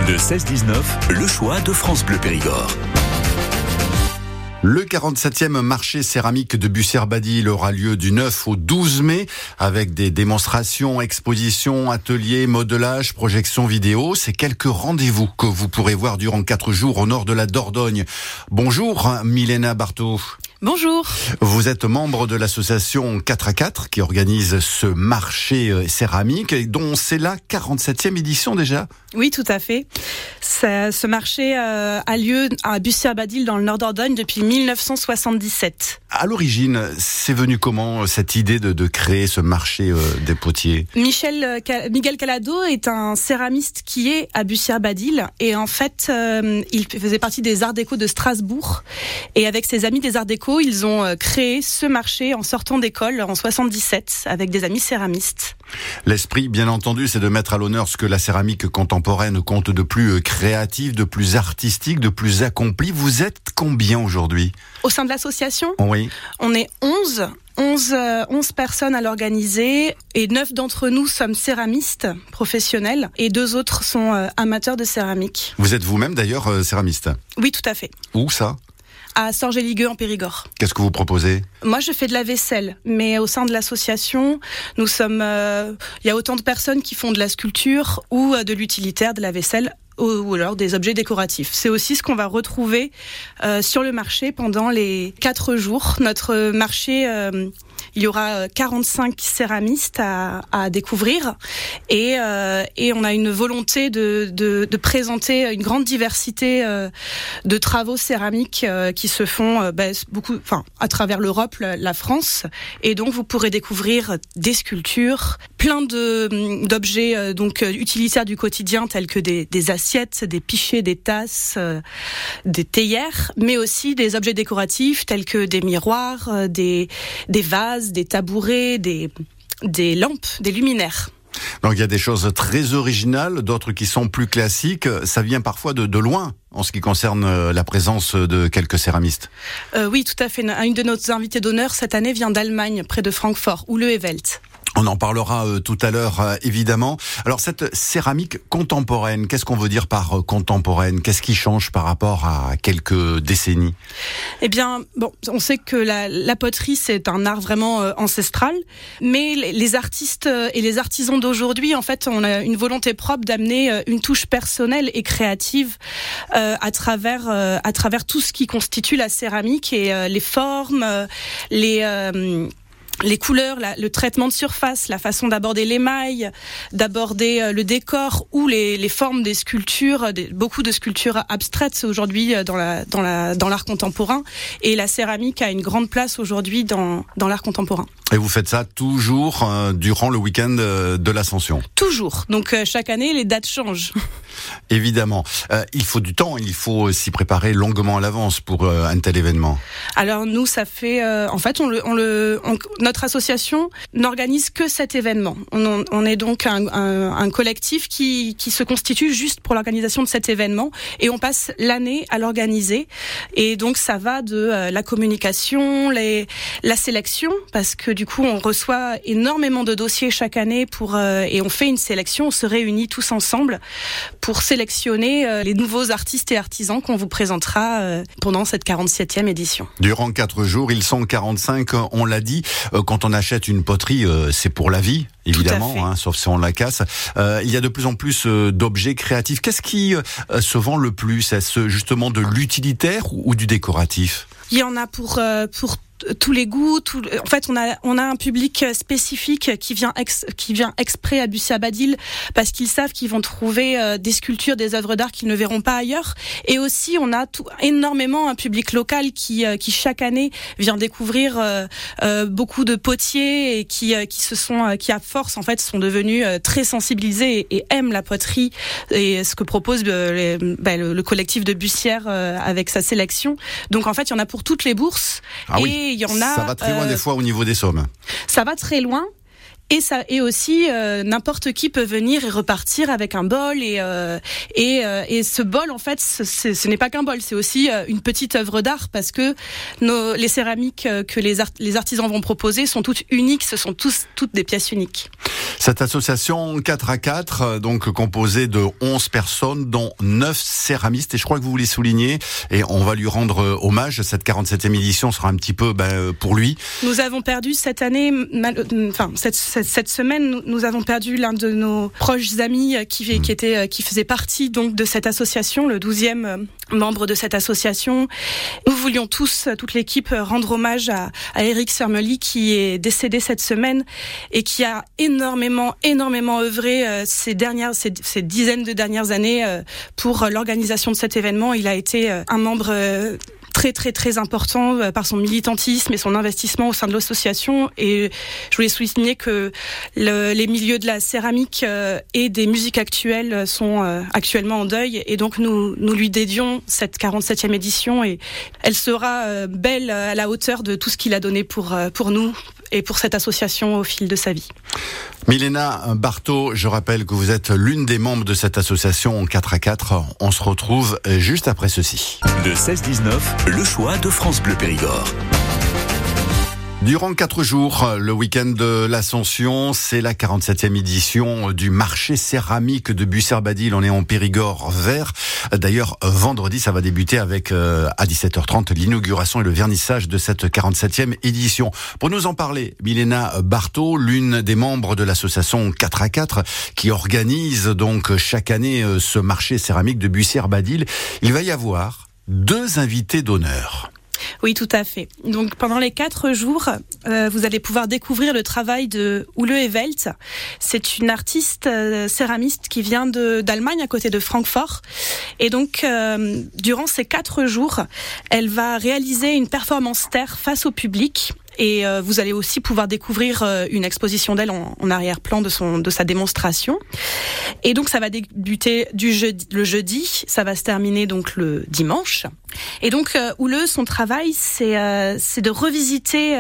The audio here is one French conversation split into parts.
Le 16-19, le choix de France Bleu Périgord. Le 47e marché céramique de Bussière-Badil aura lieu du 9 au 12 mai avec des démonstrations, expositions, ateliers, modelage, projections vidéo. C'est quelques rendez-vous que vous pourrez voir durant 4 jours au nord de la Dordogne. Bonjour Milena Barthaud. Bonjour. Vous êtes membre de l'association 4x4 qui organise ce marché céramique dont c'est la 47e édition déjà. Oui, tout à fait. Ce marché a lieu à Bussière-Badil dans le Nord Dordogne depuis 1977. À l'origine, c'est venu comment cette idée de créer ce marché des potiers ? Miguel Calado est un céramiste qui est à Bussière-Badil et en fait, il faisait partie des Arts Déco de Strasbourg et avec ses amis des Arts Déco, ils ont créé ce marché en sortant d'école en 77 avec des amis céramistes. L'esprit, bien entendu, c'est de mettre à l'honneur ce que la céramique contemporaine compte de plus créatif, de plus artistique, de plus accompli. Vous êtes combien aujourd'hui ? Au sein de l'association ? Oui. On est 11 personnes à l'organiser et 9 d'entre nous sommes céramistes professionnels et 2 autres sont amateurs de céramique. Vous êtes vous-même d'ailleurs céramiste ? Oui, tout à fait. Où ça ? À Sorge-et-Ligueux en Périgord. Qu'est-ce que vous proposez ? Moi, je fais de la vaisselle, mais au sein de l'association, nous sommes, y a autant de personnes qui font de la sculpture ou de l'utilitaire, de la vaisselle ou alors des objets décoratifs. C'est aussi ce qu'on va retrouver sur le marché pendant les 4 jours. Notre marché, il y aura 45 céramistes à découvrir et on a une volonté de présenter une grande diversité de travaux céramiques qui se font à travers l'Europe, la France, et donc vous pourrez découvrir des sculptures, plein d'objets utilitaires du quotidien tels que des assiettes, des pichets, des tasses, des théières, mais aussi des objets décoratifs tels que des miroirs, des vases, des tabourets, des lampes, des luminaires. Donc il y a des choses très originales, d'autres qui sont plus classiques. Ça vient parfois de loin en ce qui concerne la présence de quelques céramistes. Oui, tout à fait. Une de nos invités d'honneur cette année vient d'Allemagne, près de Francfort, ou le Evelt. On en parlera tout à l'heure, évidemment. Alors, cette céramique contemporaine, qu'est-ce qu'on veut dire par contemporaine ? Qu'est-ce qui change par rapport à quelques décennies ? Eh bien, on sait que la poterie, c'est un art vraiment ancestral, mais les artistes et les artisans d'aujourd'hui, en fait, on a une volonté propre d'amener une touche personnelle et créative à travers tout ce qui constitue la céramique et les formes, les couleurs, le traitement de surface, la façon d'aborder l'émail, d'aborder le décor ou les formes des sculptures, beaucoup de sculptures abstraites aujourd'hui dans l'art contemporain. Et la céramique a une grande place aujourd'hui dans l'art contemporain. Et vous faites ça toujours durant le week-end de l'Ascension ? Toujours. Donc chaque année, les dates changent. Évidemment. Il faut du temps, il faut s'y préparer longuement à l'avance pour un tel événement. Alors nous, ça fait... en fait, notre association n'organise que cet événement. On est donc un collectif qui se constitue juste pour l'organisation de cet événement et on passe l'année à l'organiser. Et donc ça va de la communication, la sélection, parce que du coup on reçoit énormément de dossiers chaque année et on fait une sélection, on se réunit tous ensemble pour sélectionner les nouveaux artistes et artisans qu'on vous présentera pendant cette 47e édition. Durant 4 jours, ils sont 45, on l'a dit. Quand on achète une poterie, c'est pour la vie, évidemment, sauf si on la casse. Il y a de plus en plus d'objets créatifs. Qu'est-ce qui se vend le plus ? Est-ce justement de l'utilitaire ou du décoratif ? Il y en a pour tous les goûts. En fait, on a un public spécifique qui vient exprès à Bussière-Badil parce qu'ils savent qu'ils vont trouver des sculptures, des œuvres d'art qu'ils ne verront pas ailleurs. Et aussi, on a énormément un public local qui chaque année vient découvrir beaucoup de potiers et qui à force en fait sont devenus très sensibilisés et aiment la poterie et ce que propose le collectif de Bussière avec sa sélection. Donc en fait, il y en a pour toutes les bourses. Ah oui. Il y en a, ça va très loin des fois au niveau des sommes. Ça va très loin. Et aussi n'importe qui peut venir et repartir avec un bol et ce bol en fait ce n'est pas qu'un bol, c'est aussi une petite œuvre d'art parce que les céramiques que les artisans vont proposer sont toutes uniques, ce sont toutes des pièces uniques. Cette association 4x4, donc composée de 11 personnes, dont 9 céramistes, et je crois que vous voulez souligner, et on va lui rendre hommage, cette 47e édition sera un petit peu pour lui. Nous avons perdu cette année, cette semaine, nous avons perdu l'un de nos proches amis qui faisait partie donc de cette association, le 12e membre de cette association. Nous voulions toute l'équipe, rendre hommage à Eric Sermely qui est décédé cette semaine et qui a énormément œuvré ces dizaines de dernières années pour l'organisation de cet événement. Il a été un membre très important par son militantisme et son investissement au sein de l'association. Et je voulais souligner que les milieux de la céramique et des musiques actuelles sont actuellement en deuil. Et donc nous lui dédions cette 47e édition et elle sera belle à la hauteur de tout ce qu'il a donné pour nous et pour cette association au fil de sa vie. Milena Barthaud, je rappelle que vous êtes l'une des membres de cette association 4x4. On se retrouve juste après ceci. De 16-19, le choix de France Bleu Périgord. Durant 4 jours, le week-end de l'Ascension, c'est la 47e édition du marché céramique de Bussert-Badil. On est en Périgord vert. D'ailleurs, vendredi, ça va débuter avec, à 17h30, l'inauguration et le vernissage de cette 47e édition. Pour nous en parler, Milena Barthaud, l'une des membres de l'association 4x4, qui organise donc chaque année ce marché céramique de Bussert-Badil. Il va y avoir 2 invités d'honneur. Oui, tout à fait. Donc, pendant les 4 jours, vous allez pouvoir découvrir le travail de Ulle Ewelt. C'est une artiste céramiste qui vient d'Allemagne, à côté de Francfort. Et donc, durant ces 4 jours, elle va réaliser une performance terre face au public. Et vous allez aussi pouvoir découvrir une exposition d'elle en arrière-plan de sa démonstration. Et donc ça va débuter le jeudi, ça va se terminer donc le dimanche. Et donc Ulle, son travail, c'est de revisiter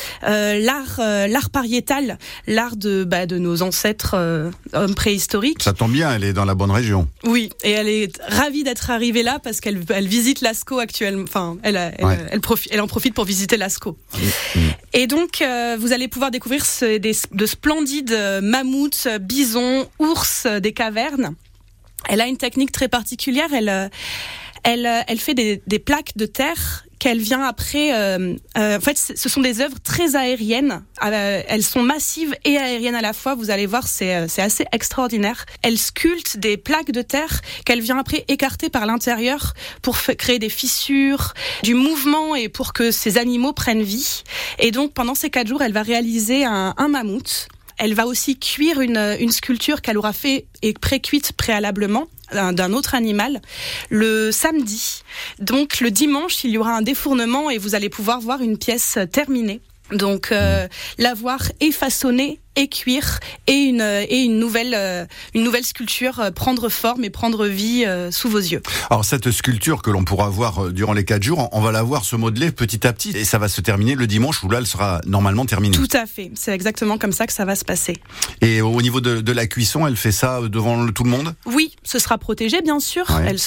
l'art pariétal, l'art de nos ancêtres hommes préhistoriques. Ça tombe bien, elle est dans la bonne région. Oui, et elle est ravie d'être arrivée là parce qu'elle visite Lascaux actuellement. Enfin, elle en profite pour visiter Lascaux. Et donc, vous allez pouvoir découvrir de splendides mammouths, bisons, ours des cavernes. Elle a une technique très particulière. Elle fait des plaques de terre qu'elle vient après. En fait, ce sont des œuvres très aériennes. Elles sont massives et aériennes à la fois. Vous allez voir, c'est assez extraordinaire. Elle sculpte des plaques de terre qu'elle vient après écarter par l'intérieur pour créer des fissures, du mouvement et pour que ces animaux prennent vie. Et donc, pendant ces 4 jours, elle va réaliser un mammouth. Elle va aussi cuire une sculpture qu'elle aura fait et pré-cuite préalablement d'un autre animal le samedi. Donc le dimanche, il y aura un défournement et vous allez pouvoir voir une pièce terminée. Donc la voir et façonner et cuire et une nouvelle sculpture prendre forme et prendre vie sous vos yeux. Alors cette sculpture que l'on pourra voir durant les 4 jours, on va la voir se modeler petit à petit et ça va se terminer le dimanche où là elle sera normalement terminée. Tout à fait, c'est exactement comme ça que ça va se passer. Et au niveau de la cuisson, elle fait ça devant tout le monde ? Oui, ce sera protégé bien sûr, ouais.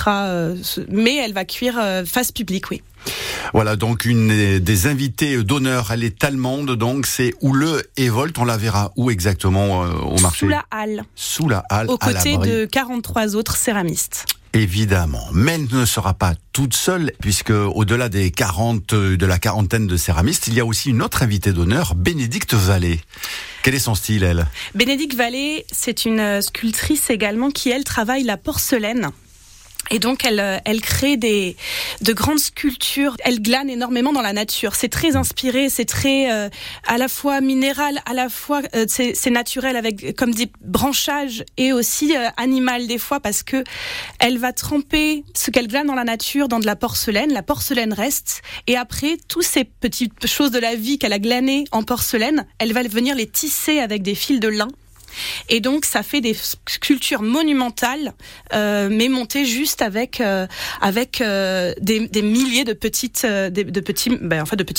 Mais elle va cuire face publique, oui. Voilà, donc une des invitées d'honneur, elle est allemande, donc c'est Ulle Ewelt. On la verra où exactement au marché ? Sous la halle. Aux côtés de 43 autres céramistes. Évidemment, mais elle ne sera pas toute seule, puisque au-delà de la quarantaine de céramistes, il y a aussi une autre invitée d'honneur, Bénédicte Vallée. Quel est son style, elle ? Bénédicte Vallée, c'est une sculptrice également qui, elle, travaille la porcelaine. Et donc elle crée de grandes sculptures. Elle glane énormément dans la nature. C'est très inspiré, c'est très à la fois minéral, à la fois c'est naturel avec comme des branchages et aussi animal des fois parce que elle va tremper ce qu'elle glane dans la nature dans de la porcelaine. La porcelaine reste et après toutes ces petites choses de la vie qu'elle a glanées en porcelaine, elle va venir les tisser avec des fils de lin. Et donc ça fait des sculptures monumentales, mais montées juste avec des milliers de petits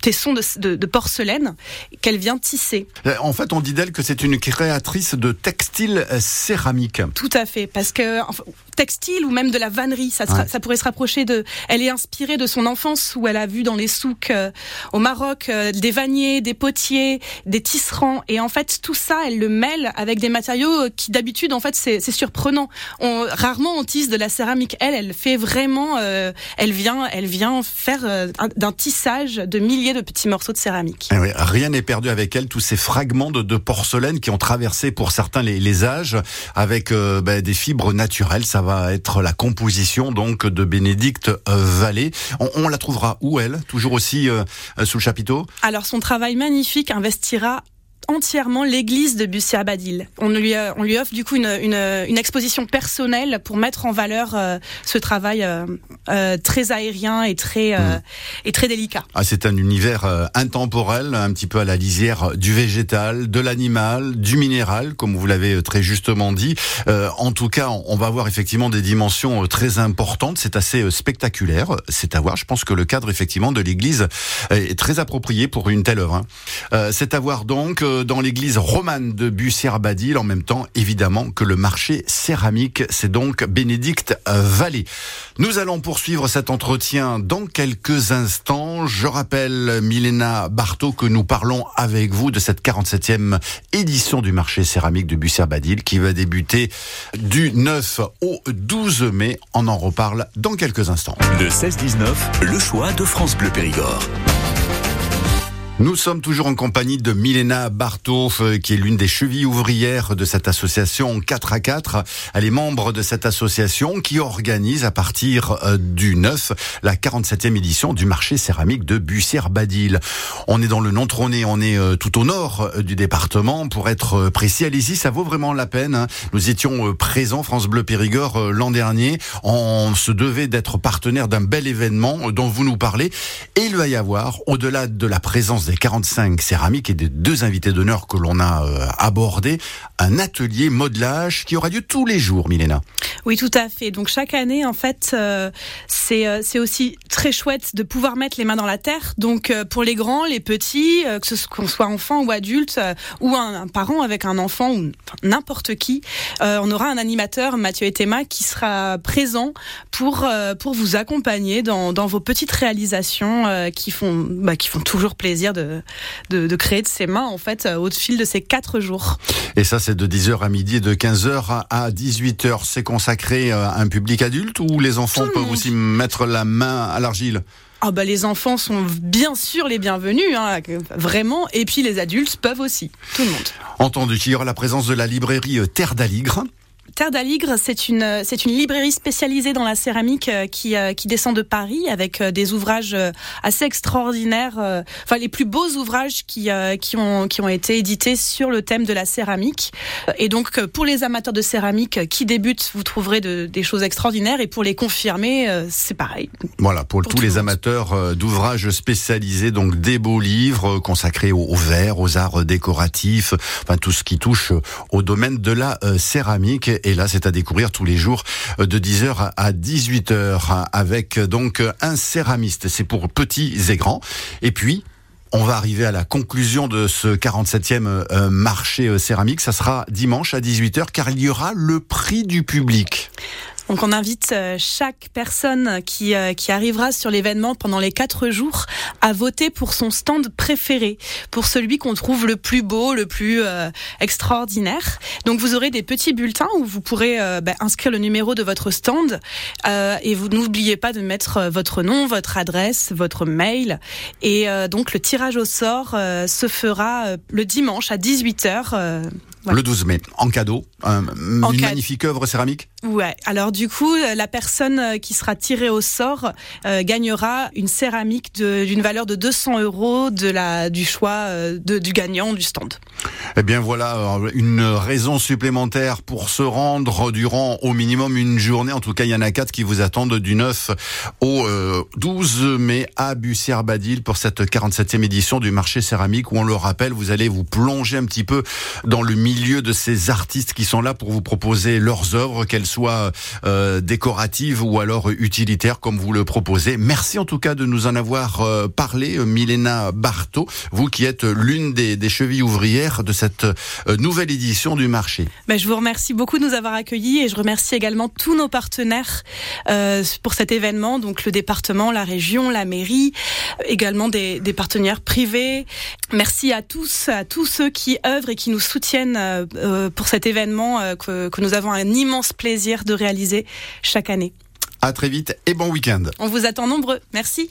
tesson de porcelaine qu'elle vient tisser. En fait, on dit d'elle que c'est une créatrice de textiles céramiques. Tout à fait, parce que textile ou même de la vannerie, ça pourrait se rapprocher de... Elle est inspirée de son enfance où elle a vu dans les souks au Maroc des vanniers, des potiers, des tisserands, et en fait tout ça, elle le mêle avec des matériaux qui d'habitude, en fait, c'est surprenant. Rarement on tisse de la céramique. Elle fait vraiment... Elle vient faire d'un tissage de milliers de petits morceaux de céramique. Et oui, rien n'est perdu avec elle, tous ces fragments de porcelaine qui ont traversé pour certains les âges, avec des fibres naturelles. Ça va être la composition donc de Bénédicte Vallée. On la trouvera où, elle? Toujours aussi sous le chapiteau? Alors, son travail magnifique investira entièrement l'église de Bussière-Badil. On lui offre du coup une exposition personnelle pour mettre en valeur ce travail très aérien et très délicat. C'est un univers intemporel, un petit peu à la lisière du végétal, de l'animal, du minéral, comme vous l'avez très justement dit. En tout cas, on va voir effectivement des dimensions très importantes. C'est assez spectaculaire. C'est à voir. Je pense que le cadre effectivement de l'église est très approprié pour une telle œuvre. C'est à voir donc dans l'église romane de Bussière-Badil, en même temps évidemment que le marché céramique. C'est donc Bénédicte Vallée. Nous allons poursuivre cet entretien dans quelques instants. Je rappelle, Milena Barthaud, que nous parlons avec vous de cette 47e édition du marché céramique de Bussière-Badil qui va débuter du 9 au 12 mai. On en reparle dans quelques instants. Le 16-19, le choix de France Bleu Périgord. Nous sommes toujours en compagnie de Milena Barthaud, qui est l'une des chevilles ouvrières de cette association 4x4. Elle est membre de cette association qui organise à partir du 9 la 47e édition du marché céramique de Bussière-Badil. On est dans le Nontronais, on est tout au nord du département. Pour être précis, allez-y, ça vaut vraiment la peine. Nous étions présents, France Bleu Périgord, l'an dernier. On se devait d'être partenaire d'un bel événement dont vous nous parlez. Et il va y avoir, au-delà de la présence des 45 céramiques et des 2 invités d'honneur que l'on a abordés, un atelier modelage qui aura lieu tous les jours, Milena. Oui, tout à fait. Donc chaque année, en fait, c'est aussi très chouette de pouvoir mettre les mains dans la terre. Donc pour les grands, les petits, qu'on soit enfant ou adulte, ou un parent avec un enfant, ou n'importe qui, on aura un animateur, Mathieu et Théma, qui sera présent pour vous accompagner dans vos petites réalisations qui font toujours plaisir de créer de ses mains, en fait, au fil de ces 4 jours. Et ça, c'est de 10h à midi et de 15h à 18h. C'est consacré à un public adulte ou les enfants peuvent aussi mettre la main à l'argile? Les enfants sont bien sûr les bienvenus, vraiment, et puis les adultes peuvent aussi, tout le monde. Entendu qu'il y aura la présence de la librairie Terre d'Aligre. Terre d'Aligre, c'est une librairie spécialisée dans la céramique qui descend de Paris avec des ouvrages assez extraordinaires, les plus beaux ouvrages qui ont été édités sur le thème de la céramique. Et donc pour les amateurs de céramique qui débutent, vous trouverez des choses extraordinaires, et pour les confirmés, c'est pareil. Voilà, pour tous les amateurs d'ouvrages spécialisés, donc des beaux livres consacrés au verre, aux arts décoratifs, tout ce qui touche au domaine de la céramique. Et là, c'est à découvrir tous les jours de 10h à 18h avec donc un céramiste. C'est pour petits et grands. Et puis, on va arriver à la conclusion de ce 47e marché céramique. Ça sera dimanche à 18h car il y aura le prix du public. Donc on invite chaque personne qui arrivera sur l'événement pendant les 4 jours à voter pour son stand préféré, pour celui qu'on trouve le plus beau, le plus extraordinaire. Donc vous aurez des petits bulletins où vous pourrez inscrire le numéro de votre stand, et vous n'oubliez pas de mettre votre nom, votre adresse, votre mail, et donc le tirage au sort se fera le dimanche à 18h. Voilà. Le 12 mai, en cadeau, une magnifique œuvre céramique. Ouais. Alors du coup, la personne qui sera tirée au sort gagnera une céramique d'une valeur de 200 € du choix du gagnant du stand. Eh bien voilà, une raison supplémentaire pour se rendre durant au minimum une journée. En tout cas, il y en a 4 qui vous attendent du 9 au 12 mai à Bussière-Badil pour cette 47e édition du marché céramique où, on le rappelle, vous allez vous plonger un petit peu dans le milieu de ces artistes qui sont sont là pour vous proposer leurs œuvres, qu'elles soient décoratives ou alors utilitaires comme vous le proposez. Merci en tout cas de nous en avoir parlé, Milena Barthaud, vous qui êtes l'une des chevilles ouvrières de cette nouvelle édition du marché. Je vous remercie beaucoup de nous avoir accueillis et je remercie également tous nos partenaires pour cet événement, donc le département, la région, la mairie, également des partenaires privés. Merci à tous ceux qui œuvrent et qui nous soutiennent pour cet événement que nous avons un immense plaisir de réaliser chaque année. À très vite et bon week-end. On vous attend nombreux. Merci.